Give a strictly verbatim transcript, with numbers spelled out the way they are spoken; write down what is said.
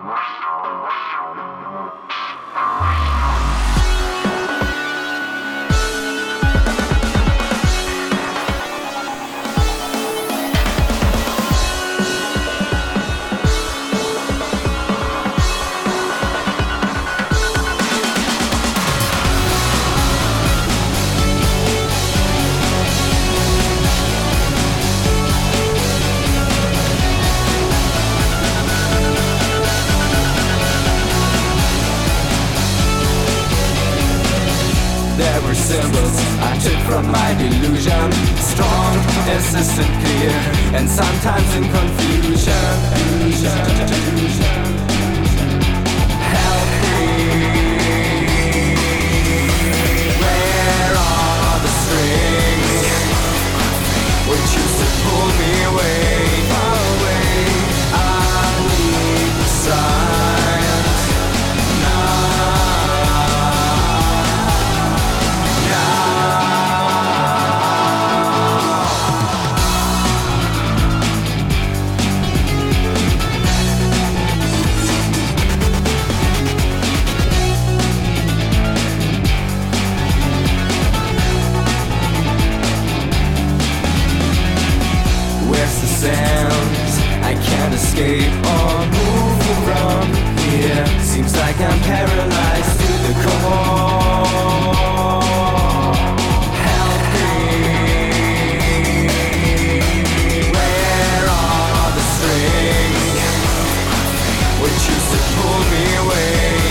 There were symbols I took from my delusion, strong, insistent, clear, and sometimes in confusion. Help me. Where are the strings which used to pull me away, far away? I need the signs now. I can't escape or move around here. Seems like I'm paralyzed to the core. Help me. Where are the strings which used to pull me away?